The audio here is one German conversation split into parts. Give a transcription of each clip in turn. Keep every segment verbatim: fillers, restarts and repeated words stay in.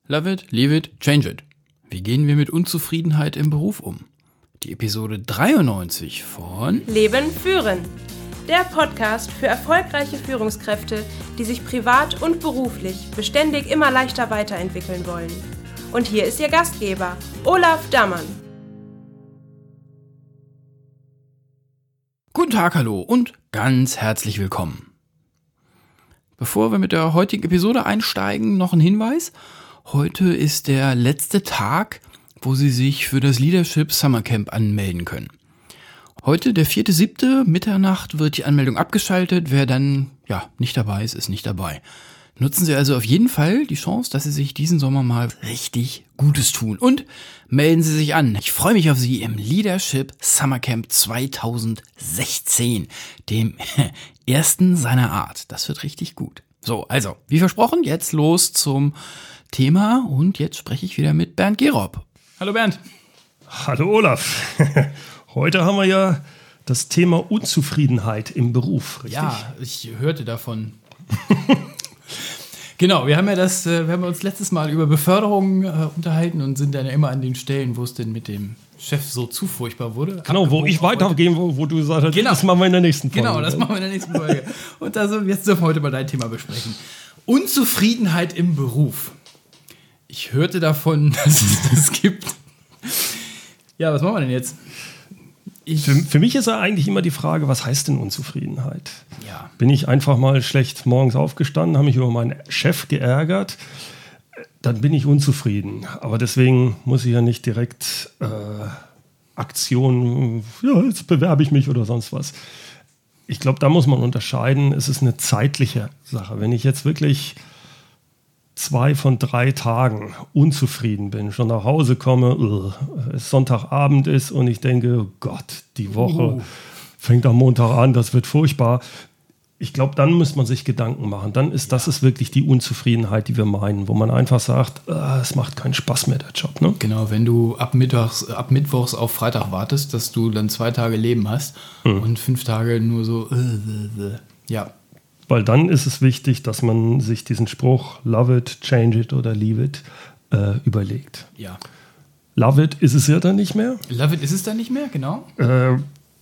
Love it, leave it, change it. Wie gehen wir mit Unzufriedenheit im Beruf um? Die Episode dreiundneunzig von Leben führen. Der Podcast für erfolgreiche Führungskräfte, die sich privat und beruflich beständig immer leichter weiterentwickeln wollen. Und hier ist Ihr Gastgeber, Olaf Dammann. Guten Tag, hallo und ganz herzlich willkommen. Bevor wir mit der heutigen Episode einsteigen, noch ein Hinweis. Heute ist der letzte Tag, wo Sie sich für das Leadership Summer Camp anmelden können. Heute, der vierte siebte Mitternacht, wird die Anmeldung abgeschaltet. Wer dann ja nicht dabei ist, ist nicht dabei. Nutzen Sie also auf jeden Fall die Chance, dass Sie sich diesen Sommer mal richtig Gutes tun. Und melden Sie sich an. Ich freue mich auf Sie im Leadership Summer Camp zwanzig sechzehn, dem ersten seiner Art. Das wird richtig gut. So, also, wie versprochen, jetzt los zum Thema und jetzt spreche ich wieder mit Bernd Gerob. Hallo Bernd. Hallo Olaf. Heute haben wir ja das Thema Unzufriedenheit im Beruf, richtig? Ja, ich hörte davon. Genau, wir haben ja das, wir haben uns letztes Mal über Beförderungen äh, unterhalten und sind dann ja immer an den Stellen, wo es denn mit dem Chef so zu furchtbar wurde. Genau, wo ich weitergehen, wo, wo du gesagt hast, genau. Das machen wir in der nächsten Folge. Genau, das machen wir in der nächsten Folge. Und also jetzt dürfen wir heute mal dein Thema besprechen. Unzufriedenheit im Beruf. Ich hörte davon, dass es das gibt. Ja, was machen wir denn jetzt? Ich für, für mich ist ja eigentlich immer die Frage, was heißt denn Unzufriedenheit? Ja. Bin ich einfach mal schlecht morgens aufgestanden, habe mich über meinen Chef geärgert, dann bin ich unzufrieden. Aber deswegen muss ich ja nicht direkt äh, Aktionen, ja, jetzt bewerbe ich mich oder sonst was. Ich glaube, da muss man unterscheiden, es ist eine zeitliche Sache. Wenn ich jetzt wirklich zwei von drei Tagen unzufrieden bin, schon nach Hause komme, uh, es Sonntagabend ist und ich denke, oh Gott, die Woche uh. fängt am Montag an, das wird furchtbar. Ich glaube, dann muss man sich Gedanken machen. Dann ist das ist wirklich die Unzufriedenheit, die wir meinen, wo man einfach sagt, uh, es macht keinen Spaß mehr, der Job. Ne? Genau, wenn du ab, Mittags, ab Mittwochs auf Freitag wartest, dass du dann zwei Tage Leben hast hm. und fünf Tage nur so, uh, uh, uh. ja. Weil dann ist es wichtig, dass man sich diesen Spruch love it, change it oder leave it äh, überlegt. Ja. Love it ist es ja dann nicht mehr. Love it ist es dann nicht mehr, genau. Äh,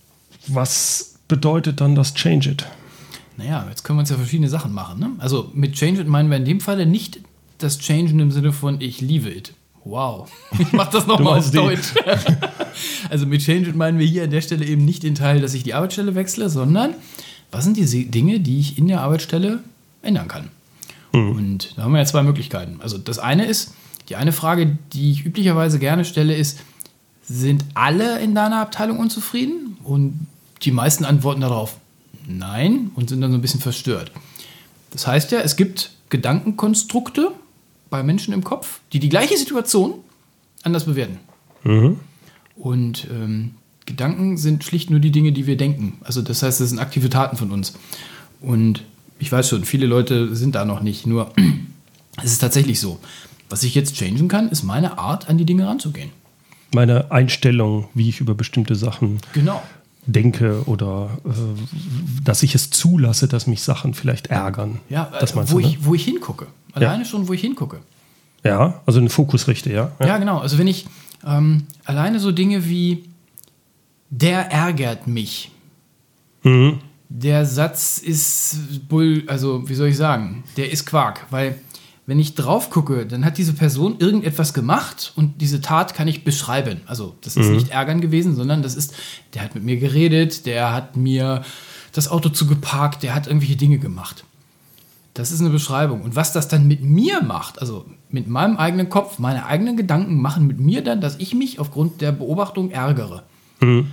was bedeutet dann das change it? Naja, jetzt können wir uns ja verschiedene Sachen machen. Ne? Also mit change it meinen wir in dem Falle nicht das changen im Sinne von ich liebe it. Wow, ich mach das nochmal auf Deutsch. Also mit change it meinen wir hier an der Stelle eben nicht den Teil, dass ich die Arbeitsstelle wechsle, sondern was sind die Dinge, die ich in der Arbeitsstelle ändern kann? Mhm. Und da haben wir ja zwei Möglichkeiten. Also das eine ist, die eine Frage, die ich üblicherweise gerne stelle, ist, sind alle in deiner Abteilung unzufrieden? Und die meisten antworten darauf, nein, und sind dann so ein bisschen verstört. Das heißt ja, es gibt Gedankenkonstrukte bei Menschen im Kopf, die die gleiche Situation anders bewerten. Mhm. Und ähm, Gedanken sind schlicht nur die Dinge, die wir denken. Also das heißt, das sind aktive Taten von uns. Und ich weiß schon, viele Leute sind da noch nicht. Nur es ist tatsächlich so. Was ich jetzt changen kann, ist meine Art, an die Dinge ranzugehen. Meine Einstellung, wie ich über bestimmte Sachen genau. denke oder äh, dass ich es zulasse, dass mich Sachen vielleicht ärgern. Ja, das äh, wo, du, ich, ne? wo ich hingucke. Alleine ja. schon, wo ich hingucke. Ja, also einen Fokus richte, ja. Ja, ja genau. Also wenn ich ähm, alleine so Dinge wie der ärgert mich. Mhm. Der Satz ist Bull, also wie soll ich sagen, der ist Quark, weil wenn ich drauf gucke, dann hat diese Person irgendetwas gemacht und diese Tat kann ich beschreiben. Also das ist mhm. nicht ärgern gewesen, sondern das ist, der hat mit mir geredet, der hat mir das Auto zugeparkt, der hat irgendwelche Dinge gemacht. Das ist eine Beschreibung. Und was das dann mit mir macht, also mit meinem eigenen Kopf, meine eigenen Gedanken machen mit mir dann, dass ich mich aufgrund der Beobachtung ärgere. Mhm.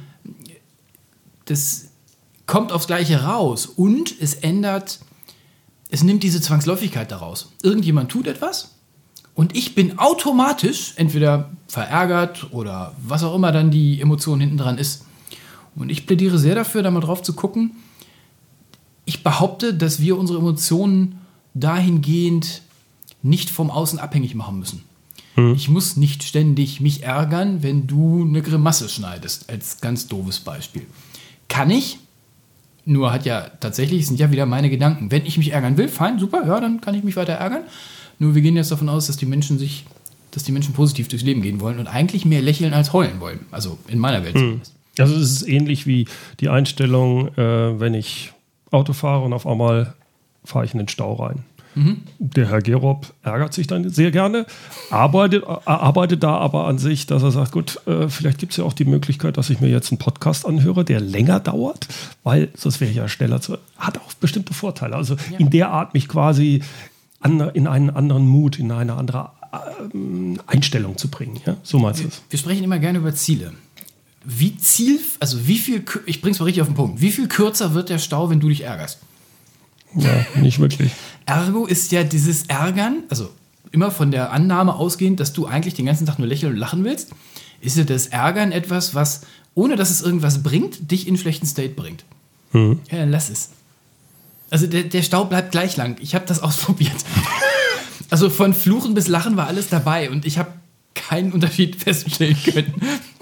Das kommt aufs Gleiche raus und es ändert, es nimmt diese Zwangsläufigkeit daraus. Irgendjemand tut etwas und ich bin automatisch entweder verärgert oder was auch immer dann die Emotion hinten dran ist. Und ich plädiere sehr dafür, da mal drauf zu gucken. Ich behaupte, dass wir unsere Emotionen dahingehend nicht vom Außen abhängig machen müssen. Hm. Ich muss nicht ständig mich ärgern, wenn du eine Grimasse schneidest, als ganz doofes Beispiel. Kann ich, Nur hat ja tatsächlich, sind ja wieder meine Gedanken. Wenn ich mich ärgern will, fein, super, ja, dann kann ich mich weiter ärgern. Nur wir gehen jetzt davon aus, dass die Menschen sich, dass die Menschen positiv durchs Leben gehen wollen und eigentlich mehr lächeln als heulen wollen. Also in meiner Welt zumindest. Also es ist ähnlich wie die Einstellung, äh, wenn ich Auto fahre und auf einmal fahre ich in den Stau rein. Mhm. Der Herr Gerob ärgert sich dann sehr gerne, arbeitet, arbeitet da aber an sich, dass er sagt, gut, äh, vielleicht gibt es ja auch die Möglichkeit, dass ich mir jetzt einen Podcast anhöre, der länger dauert, weil sonst wäre ich ja schneller zu... Hat auch bestimmte Vorteile. Also ja. in der Art mich quasi an, in einen anderen Mut, in eine andere äh, Einstellung zu bringen. Ja? So meinst du es? Wir sprechen immer gerne über Ziele. Wie Ziel, also wie viel, ich bring's mal richtig auf den Punkt, wie viel kürzer wird der Stau, wenn du dich ärgerst? Ja, nicht wirklich. Ergo ist ja dieses Ärgern, also immer von der Annahme ausgehend, dass du eigentlich den ganzen Tag nur lächeln und lachen willst, ist ja das Ärgern etwas, was, ohne dass es irgendwas bringt, dich in einen schlechten State bringt. Mhm. Ja, dann lass es. Also der, der Stau bleibt gleich lang. Ich habe das ausprobiert. Also von Fluchen bis Lachen war alles dabei und ich habe keinen Unterschied feststellen können.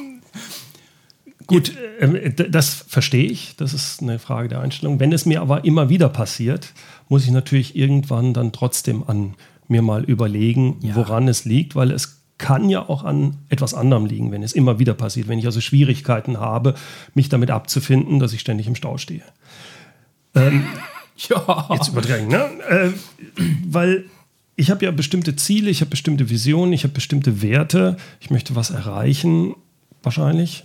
Gut, äh, das verstehe ich. Das ist eine Frage der Einstellung. Wenn es mir aber immer wieder passiert, muss ich natürlich irgendwann dann trotzdem an mir mal überlegen, ja. woran es liegt, weil es kann ja auch an etwas anderem liegen, wenn es immer wieder passiert. Wenn ich also Schwierigkeiten habe, mich damit abzufinden, dass ich ständig im Stau stehe. Ähm, ja. Jetzt überdrängen, ne? Äh, weil ich habe ja bestimmte Ziele, ich habe bestimmte Visionen, ich habe bestimmte Werte. Ich möchte was erreichen, wahrscheinlich.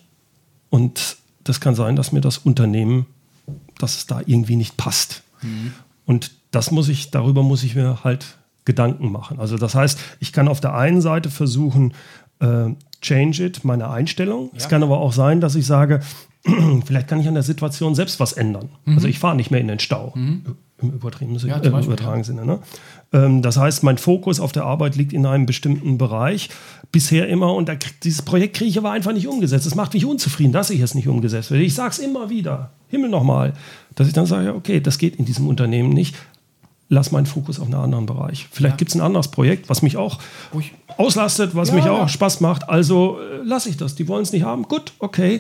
Und das kann sein, dass mir das Unternehmen, dass es da irgendwie nicht passt. Mhm. Und das muss ich, darüber muss ich mir halt Gedanken machen. Also das heißt, ich kann auf der einen Seite versuchen, äh, change it, meine Einstellung. Ja. Es kann aber auch sein, dass ich sage, vielleicht kann ich an der Situation selbst was ändern. Mhm. Also ich fahre nicht mehr in den Stau. Mhm. Im übertriebenen Sinne, ja, äh, Beispiel, übertragenen ja. Sinne. Ne? Ähm, das heißt, mein Fokus auf der Arbeit liegt in einem bestimmten Bereich. Bisher immer, und da, dieses Projekt kriege ich aber einfach nicht umgesetzt. Es macht mich unzufrieden, dass ich es nicht umgesetzt werde. Ich sage es immer wieder, Himmel nochmal, dass ich dann sage, okay, das geht in diesem Unternehmen nicht. Lass meinen Fokus auf einen anderen Bereich. Vielleicht ja. gibt es ein anderes Projekt, was mich auch Ruhig. auslastet, was ja. mich auch Spaß macht. Also äh, lasse ich das. Die wollen es nicht haben. Gut, okay.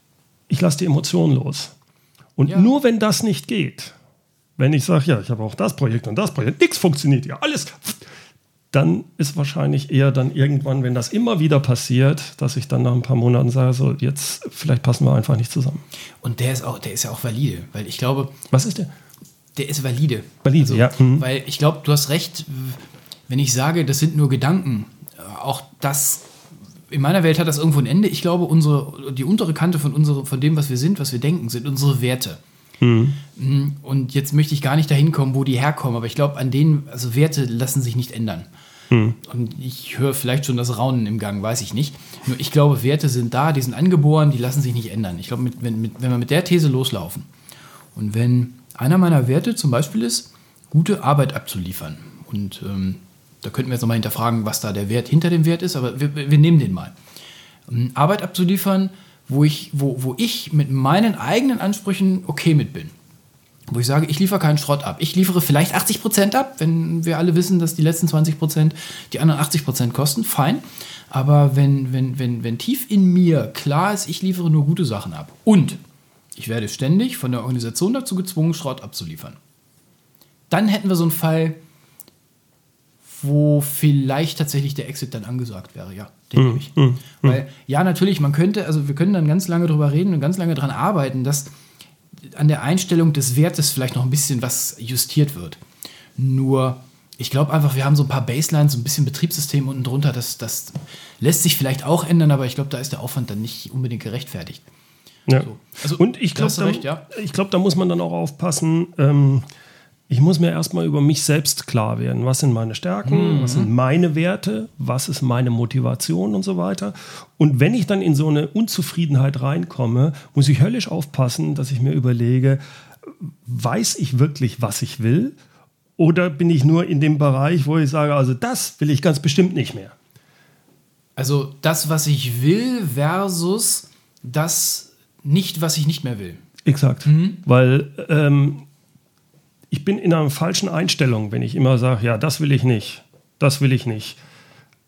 Ich lasse die Emotionen los. Und ja. nur wenn das nicht geht, wenn ich sage, ja, ich habe auch das Projekt und das Projekt, nichts funktioniert ja, alles, dann ist wahrscheinlich eher dann irgendwann, wenn das immer wieder passiert, dass ich dann nach ein paar Monaten sage, so jetzt, vielleicht passen wir einfach nicht zusammen. Und der ist auch, der ist ja auch valide, weil ich glaube... Was ist der? Der ist valide. Valide, also, ja. Mhm. Weil ich glaube, du hast recht, wenn ich sage, das sind nur Gedanken, auch das... In meiner Welt hat das irgendwo ein Ende. Ich glaube, unsere, die untere Kante von, unsere, von dem, was wir sind, was wir denken, sind unsere Werte. Mhm. Und jetzt möchte ich gar nicht dahin kommen, wo die herkommen, aber ich glaube, an denen, also Werte lassen sich nicht ändern. Mhm. Und ich höre vielleicht schon das Raunen im Gang, weiß ich nicht. Nur ich glaube, Werte sind da, die sind angeboren, die lassen sich nicht ändern. Ich glaube, mit, wenn, mit, wenn wir mit der These loslaufen und wenn einer meiner Werte zum Beispiel ist, gute Arbeit abzuliefern und ähm, da könnten wir jetzt nochmal hinterfragen, was da der Wert hinter dem Wert ist, aber wir, wir nehmen den mal. Ähm, Arbeit abzuliefern, wo ich, wo, wo ich mit meinen eigenen Ansprüchen okay mit bin. Wo ich sage, ich liefere keinen Schrott ab. Ich liefere vielleicht achtzig Prozent ab, wenn wir alle wissen, dass die letzten zwanzig Prozent die anderen achtzig Prozent kosten, fein. Aber wenn, wenn, wenn, wenn tief in mir klar ist, ich liefere nur gute Sachen ab und ich werde ständig von der Organisation dazu gezwungen, Schrott abzuliefern, dann hätten wir so einen Fall, wo vielleicht tatsächlich der Exit dann angesagt wäre, ja, den nehme ich. Mm, Weil, ja, natürlich, man könnte, also wir können dann ganz lange drüber reden und ganz lange dran arbeiten, dass an der Einstellung des Wertes vielleicht noch ein bisschen was justiert wird. Nur, ich glaube einfach, wir haben so ein paar Baselines, so ein bisschen Betriebssystem unten drunter, das, das lässt sich vielleicht auch ändern, aber ich glaube, da ist der Aufwand dann nicht unbedingt gerechtfertigt. Ja. So. Also, und ich glaube, da, ja? glaub, da muss man dann auch aufpassen, ähm, ich muss mir erstmal über mich selbst klar werden. Was sind meine Stärken? Mhm. Was sind meine Werte? Was ist meine Motivation und so weiter? Und wenn ich dann in so eine Unzufriedenheit reinkomme, muss ich höllisch aufpassen, dass ich mir überlege, weiß ich wirklich, was ich will? Oder bin ich nur in dem Bereich, wo ich sage, also das will ich ganz bestimmt nicht mehr? Also das, was ich will versus das nicht, was ich nicht mehr will. Exakt. Mhm. Weil ähm, ich bin in einer falschen Einstellung, wenn ich immer sage, ja, das will ich nicht, das will ich nicht.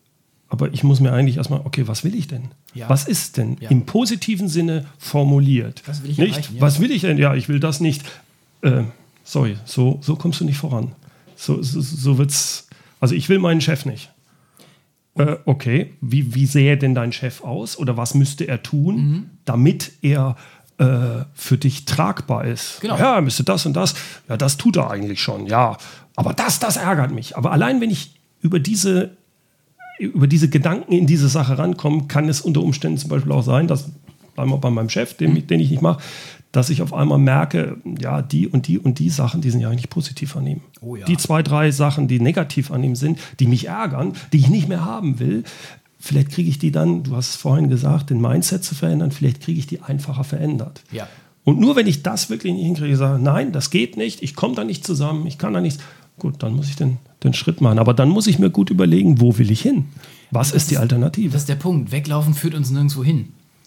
aber ich muss mir eigentlich erstmal, okay, was will ich denn? Ja. Was ist denn ja. im positiven Sinne formuliert? Was will ich nicht, erreichen? Ja. Was will ich denn? Ja, ich will das nicht. Äh, sorry, so, so kommst du nicht voran. So, so, so wird's. Also ich will meinen Chef nicht. Äh, okay, wie, wie sähe denn dein Chef aus? Oder was müsste er tun, mhm. damit er äh, für dich tragbar ist? Genau. Ja, er müsste das und das. Ja, das tut er eigentlich schon. Ja, aber das, das ärgert mich. Aber allein, wenn ich über diese über diese Gedanken in diese Sache rankommen, kann es unter Umständen zum Beispiel auch sein, dass, bleiben wir bei meinem Chef, den, mhm. den ich nicht mache, dass ich auf einmal merke, ja, die und die und die Sachen, die sind ja eigentlich positiv an ihm. Oh ja. Die zwei, drei Sachen, die negativ an ihm sind, die mich ärgern, die ich nicht mehr haben will, vielleicht kriege ich die dann, du hast es vorhin gesagt, den Mindset zu verändern, vielleicht kriege ich die einfacher verändert. Ja. Und nur wenn ich das wirklich nicht hinkriege, sage, nein, das geht nicht, ich komme da nicht zusammen, ich kann da nichts, gut, dann muss ich den, den Schritt machen. Aber dann muss ich mir gut überlegen, wo will ich hin? Was ist die Alternative? Das ist der Punkt. Weglaufen führt uns nirgendwo hin.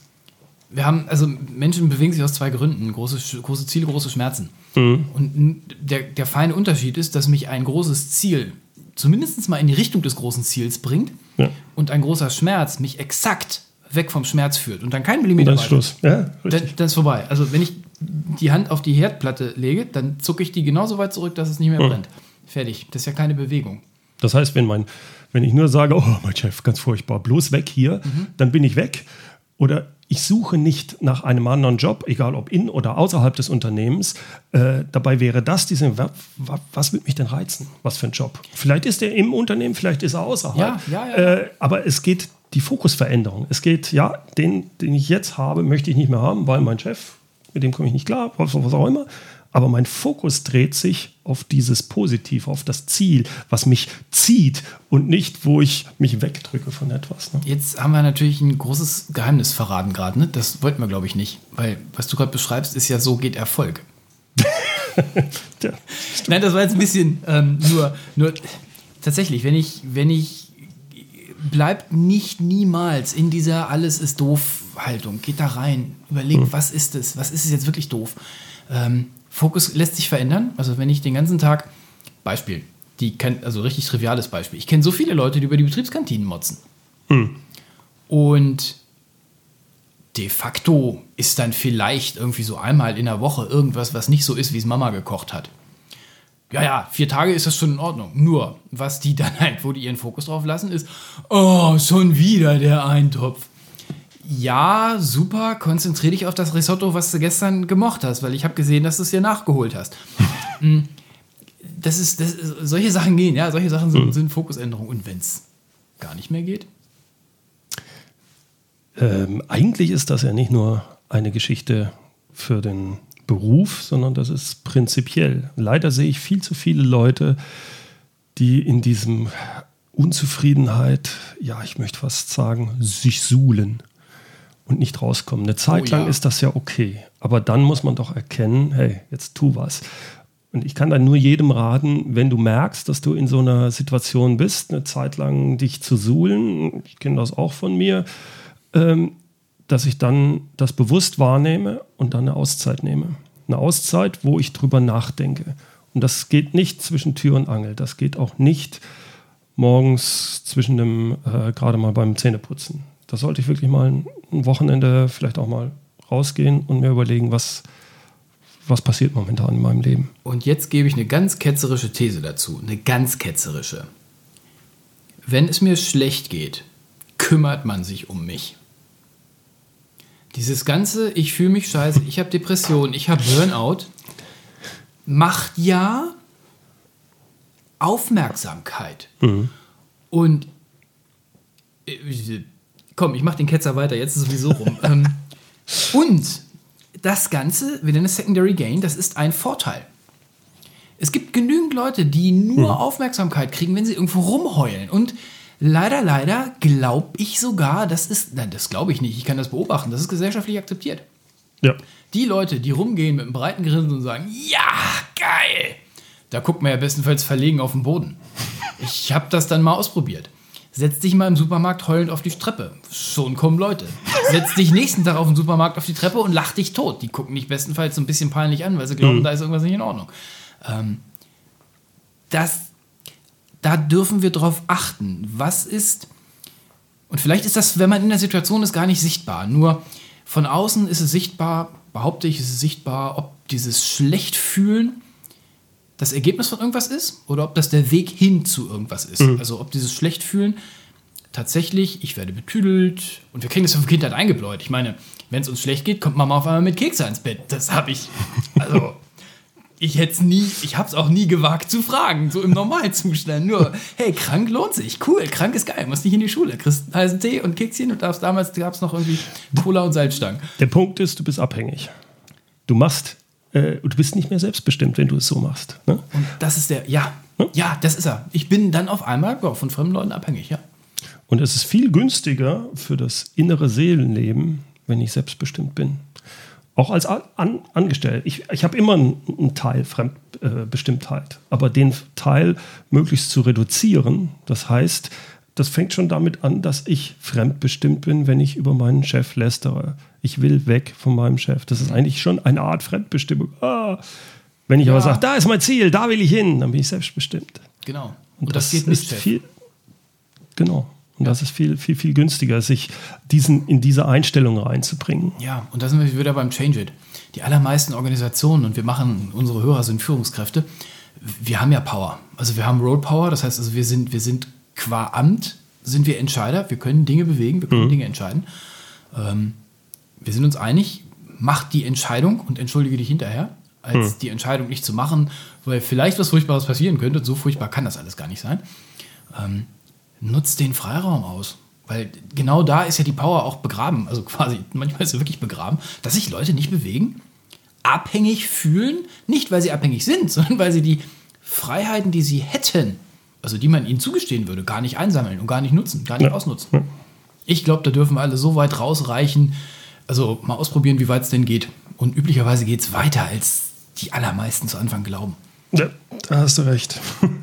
Wir haben, also Menschen bewegen sich aus zwei Gründen. Große, große Ziele, große Schmerzen. Mhm. Und der, der feine Unterschied ist, dass mich ein großes Ziel zumindest mal in die Richtung des großen Ziels bringt ja. und ein großer Schmerz mich exakt weg vom Schmerz führt. Und dann kein Millimeter weiter. Dann ist Schluss. Ja, dann, dann ist vorbei. Also wenn ich die Hand auf die Herdplatte lege, dann zucke ich die genauso weit zurück, dass es nicht mehr mhm. brennt. Fertig. Das ist ja keine Bewegung. Das heißt, wenn, mein, wenn ich nur sage, oh, mein Chef, ganz furchtbar, bloß weg hier, mhm. dann bin ich weg. Oder ich suche nicht nach einem anderen Job, egal ob in- oder außerhalb des Unternehmens. Äh, dabei wäre das, diese, was, was würde mich denn reizen? Was für ein Job? Vielleicht ist er im Unternehmen, vielleicht ist er außerhalb. Ja, ja, ja. Äh, aber es geht die Fokusveränderung. Es geht, ja, den, den ich jetzt habe, möchte ich nicht mehr haben, weil mein Chef, mit dem komme ich nicht klar, was auch immer. Aber mein Fokus dreht sich auf dieses Positive, auf das Ziel, was mich zieht und nicht, wo ich mich wegdrücke von etwas. Ne? Jetzt haben wir natürlich ein großes Geheimnis verraten gerade. Ne? Das wollten wir, glaube ich, nicht. Weil was du gerade beschreibst, ist ja, so geht Erfolg. ja, Nein, das war jetzt ein bisschen ähm, nur, nur tatsächlich, wenn ich, wenn ich bleibt nicht niemals in dieser Alles ist doof Haltung. Geht da rein, überlegt, hm. was ist es? Was ist es jetzt wirklich doof? Ähm, Fokus lässt sich verändern. Also wenn ich den ganzen Tag, Beispiel, die kennt, also richtig triviales Beispiel. Ich kenne so viele Leute, die über die Betriebskantinen motzen. Hm. Und de facto ist dann vielleicht irgendwie so einmal in der Woche irgendwas, was nicht so ist, wie es Mama gekocht hat. Ja, ja, vier Tage ist das schon in Ordnung. Nur, was die dann halt, wo die ihren Fokus drauf lassen, ist, oh, schon wieder der Eintopf. Ja, super, konzentriere dich auf das Risotto, was du gestern gemocht hast, weil ich habe gesehen, dass du es dir nachgeholt hast. Das ist, das ist, solche Sachen gehen, ja, solche Sachen sind, sind Fokusänderungen. Und wenn es gar nicht mehr geht? Ähm, eigentlich ist das ja nicht nur eine Geschichte für den Beruf, sondern das ist prinzipiell. Leider sehe ich viel zu viele Leute, die in diesem Unzufriedenheit, ja, ich möchte fast sagen, sich suhlen und nicht rauskommen. Eine Zeit lang oh, ja. ist das ja okay, aber dann muss man doch erkennen, hey, jetzt tu was. Und ich kann dann nur jedem raten, wenn du merkst, dass du in so einer Situation bist, eine Zeit lang dich zu suhlen, ich kenne das auch von mir, ähm, dass ich dann das bewusst wahrnehme und dann eine Auszeit nehme. Eine Auszeit, wo ich drüber nachdenke. Und das geht nicht zwischen Tür und Angel. Das geht auch nicht morgens zwischen dem, äh, gerade mal beim Zähneputzen. Da sollte ich wirklich mal ein, ein Wochenende vielleicht auch mal rausgehen und mir überlegen, was, was passiert momentan in meinem Leben. Und jetzt gebe ich eine ganz ketzerische These dazu. Eine ganz ketzerische. Wenn es mir schlecht geht, kümmert man sich um mich. Dieses ganze, ich fühle mich scheiße, ich habe Depression, ich habe Burnout, macht ja Aufmerksamkeit. Mhm. Und äh, komm, ich mache den Ketzer weiter, jetzt ist es sowieso rum. ähm, und das Ganze, wir nennen es Secondary Gain, das ist ein Vorteil. Es gibt genügend Leute, die nur mhm. Aufmerksamkeit kriegen, wenn sie irgendwo rumheulen. Und leider, leider glaube ich sogar, das ist, nein, das glaube ich nicht, ich kann das beobachten, das ist gesellschaftlich akzeptiert. Ja. Die Leute, die rumgehen mit einem breiten Grinsen und sagen, ja, geil, da guckt man ja bestenfalls verlegen auf den Boden. Ich habe das dann mal ausprobiert. Setz dich mal im Supermarkt heulend auf die Treppe. Schon kommen Leute. Setz dich nächsten Tag auf den Supermarkt auf die Treppe und lach dich tot. Die gucken dich bestenfalls so ein bisschen peinlich an, weil sie glauben, mhm. da ist irgendwas nicht in Ordnung. Ähm, das Da dürfen wir drauf achten. Was ist, Und vielleicht ist das, wenn man in der Situation ist, gar nicht sichtbar. Nur von außen ist es sichtbar, behaupte ich, ist es sichtbar, ob dieses Schlechtfühlen das Ergebnis von irgendwas ist oder ob das der Weg hin zu irgendwas ist. Mhm. Also ob dieses Schlechtfühlen tatsächlich, ich werde betüdelt und wir kriegen das von Kindheit eingebläut. Ich meine, wenn es uns schlecht geht, kommt Mama auf einmal mit Kekse ins Bett. Das habe ich, also ich hätte es nie, ich habe es auch nie gewagt zu fragen, so im Normalzustand. Nur, hey, krank lohnt sich, cool, krank ist geil, musst nicht in die Schule, kriegst heißen Tee und Kekschen und darfst, damals gab es noch irgendwie Cola und Salzstangen. Der Punkt ist, du bist abhängig. Du machst, äh, du bist nicht mehr selbstbestimmt, wenn du es so machst. Ne? Und das ist der, ja, hm? ja, das ist er. Ich bin dann auf einmal ja, von fremden Leuten abhängig, ja. Und es ist viel günstiger für das innere Seelenleben, wenn ich selbstbestimmt bin. Auch als An- Angestellter. Ich, ich habe immer einen, einen Teil Fremdbestimmtheit. Äh, aber den Teil möglichst zu reduzieren, das heißt, das fängt schon damit an, dass ich fremdbestimmt bin, wenn ich über meinen Chef lästere. Ich will weg von meinem Chef. Das ist eigentlich schon eine Art Fremdbestimmung. Ah. Wenn ich ja. aber sage, da ist mein Ziel, da will ich hin, dann bin ich selbstbestimmt. Genau. Und, Und das, das geht ist Chef. viel. Genau. Und das ist viel, viel, viel günstiger, sich diesen, in diese Einstellung reinzubringen. Ja, und da sind wir wieder beim Change It. Die allermeisten Organisationen, und wir machen, unsere Hörer sind Führungskräfte, wir haben ja Power. Also wir haben Role Power, das heißt, also wir sind, wir sind qua Amt, sind wir Entscheider, wir können Dinge bewegen, wir können mhm. Dinge entscheiden. Ähm, wir sind uns einig, mach die Entscheidung und entschuldige dich hinterher, als mhm. die Entscheidung nicht zu machen, weil vielleicht was Furchtbares passieren könnte. So furchtbar kann das alles gar nicht sein. Ähm, Nutzt den Freiraum aus. Weil genau da ist ja die Power auch begraben. Also quasi, manchmal ist sie wirklich begraben, dass sich Leute nicht bewegen, abhängig fühlen, nicht weil sie abhängig sind, sondern weil sie die Freiheiten, die sie hätten, also die man ihnen zugestehen würde, gar nicht einsammeln und gar nicht nutzen, gar nicht ja. ausnutzen. Ja. Ich glaube, da dürfen wir alle so weit rausreichen, also mal ausprobieren, wie weit es denn geht. Und üblicherweise geht es weiter, als die allermeisten zu Anfang glauben. Ja, da hast du recht.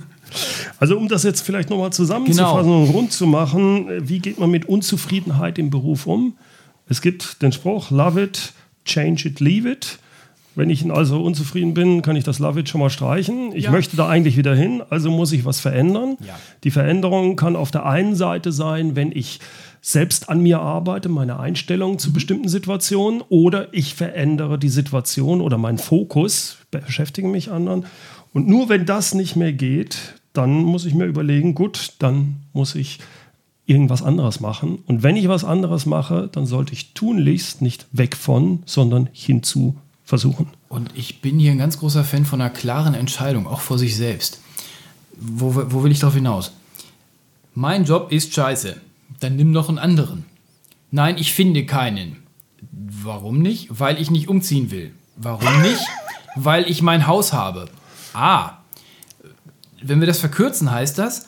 Also um das jetzt vielleicht nochmal zusammenzufassen genau. und rund zu machen, wie geht man mit Unzufriedenheit im Beruf um? Es gibt den Spruch, love it, change it, leave it. Wenn ich also unzufrieden bin, kann ich das love it schon mal streichen. Ich ja. möchte da eigentlich wieder hin, also muss ich was verändern. Ja. Die Veränderung kann auf der einen Seite sein, wenn ich selbst an mir arbeite, meine Einstellung zu mhm. bestimmten Situationen, oder ich verändere die Situation oder meinen Fokus, beschäftige mich anderen. Und nur wenn das nicht mehr geht, dann muss ich mir überlegen, gut, dann muss ich irgendwas anderes machen. Und wenn ich was anderes mache, dann sollte ich tunlichst nicht weg von, sondern hinzu versuchen. Und ich bin hier ein ganz großer Fan von einer klaren Entscheidung, auch vor sich selbst. Wo, wo will ich darauf hinaus? Mein Job ist scheiße. Dann nimm doch einen anderen. Nein, ich finde keinen. Warum nicht? Weil ich nicht umziehen will. Warum nicht? Weil ich mein Haus habe. Ah, wenn wir das verkürzen, heißt das,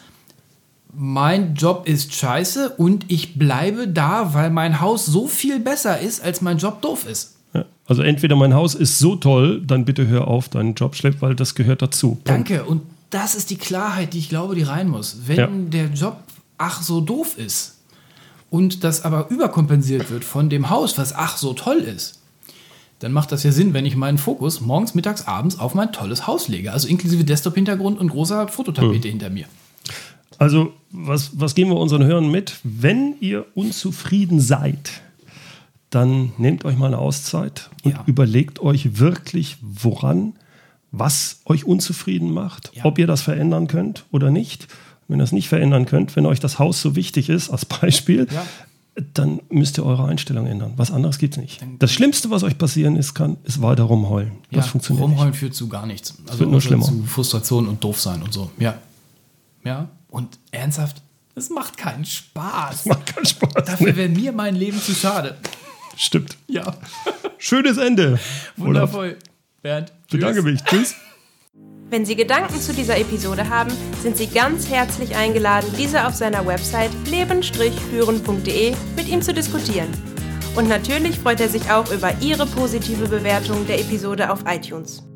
mein Job ist scheiße und ich bleibe da, weil mein Haus so viel besser ist, als mein Job doof ist. Ja, also entweder mein Haus ist so toll, dann bitte hör auf, deinen Job schlepp, weil das gehört dazu. Danke, und das ist die Klarheit, die ich glaube, die rein muss. Wenn ja. der Job ach so doof ist und das aber überkompensiert wird von dem Haus, was ach so toll ist, dann macht das ja Sinn, wenn ich meinen Fokus morgens, mittags, abends auf mein tolles Haus lege. Also inklusive Desktop-Hintergrund und großer Fototapete hm. hinter mir. Also was, was geben wir unseren Hörern mit? Wenn ihr unzufrieden seid, dann nehmt euch mal eine Auszeit und ja. überlegt euch wirklich, woran, was euch unzufrieden macht, ja. ob ihr das verändern könnt oder nicht. Wenn ihr das nicht verändern könnt, wenn euch das Haus so wichtig ist, als Beispiel, ja. dann müsst ihr eure Einstellung ändern. Was anderes gibt es nicht. Das Schlimmste, was euch passieren ist, kann, ist weiter rumheulen. Ja, das funktioniert rumheulen nicht. führt zu gar nichts. Also wird nur schlimmer. Zu Frustration und doof sein und so. Ja. Ja. Und ernsthaft, es macht keinen Spaß. Es macht keinen Spaß. Dafür nee. wäre mir mein Leben zu schade. Stimmt. Ja. Schönes Ende. Wundervoll. Bernd. Ich bedanke mich. Tschüss. Wenn Sie Gedanken zu dieser Episode haben, sind Sie ganz herzlich eingeladen, diese auf seiner Website leben führen punkt de mit ihm zu diskutieren. Und natürlich freut er sich auch über Ihre positive Bewertung der Episode auf iTunes.